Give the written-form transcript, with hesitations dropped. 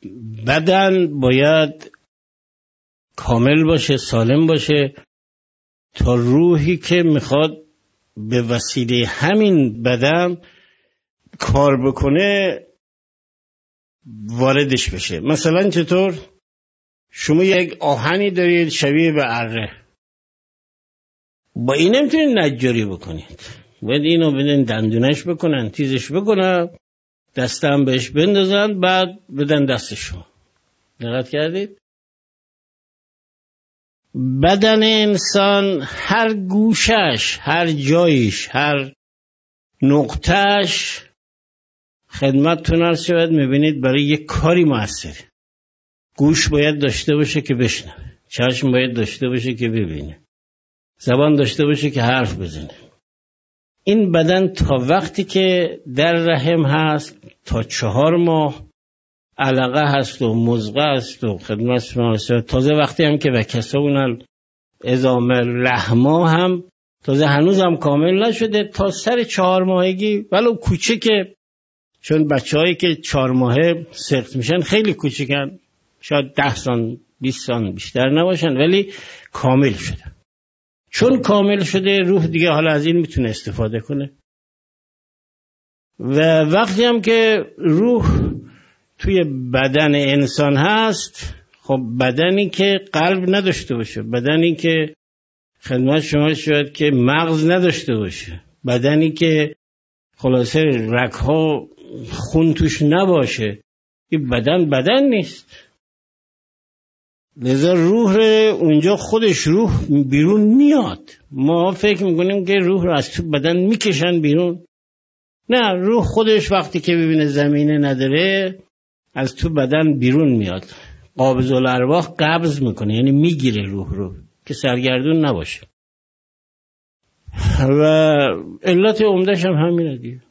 بدن باید کامل باشه، سالم باشه، تا روحی که میخواد به وسیله همین بدن کار بکنه واردش بشه. مثلا چطور؟ شما یک آهنی دارید شبیه به اره، با این نمیتونید نجاری بکنید، باید اینو بدن دندونش بکنن، تیزش بکنن، دستم بهش بندازن، بعد بدن دستشو. دقت کردید؟ بدن انسان هر گوشش، هر جایش، هر نقطهش خدمتتون عرض شود میبینید برای یک کاری موثره. گوش باید داشته باشه که بشنوه، چشم باید داشته باشه که ببینه، زبان داشته باشه که حرف بزنه. این بدن تا وقتی که در رحم هست، تا 4 ماه علقه هست و مضغه هست و خدمت شما، تازه وقتی هم که وکسون العظام لحما هم تازه هنوز هم کامل نشده، تا سر 4 ماهگی ولو کوچیکه، چون بچه‌هایی که 4 ماهه سقط میشن خیلی کوچیکن، شاید 10 سان 20 سان بیشتر نباشن، ولی کامل شده. چون کامل شده روح دیگه حالا از این میتونه استفاده کنه. و وقتی هم که روح توی بدن انسان هست، خب بدنی که قلب نداشته باشه، بدنی که خدمت شما شاید که مغز نداشته باشه، بدنی که خلاصه رگ‌ها خون توش نباشه، این بدن نیست. لذا روح اونجا خودش روح بیرون میاد. ما فکر میکنیم که روح رو از تو بدن میکشن بیرون. نه، روح خودش وقتی که ببینه زمینه نداره از تو بدن بیرون میاد، قابض الارواح قبض میکنه، یعنی میگیره روح رو که سرگردون نباشه. و علت عمدهش هم همینه دیگه.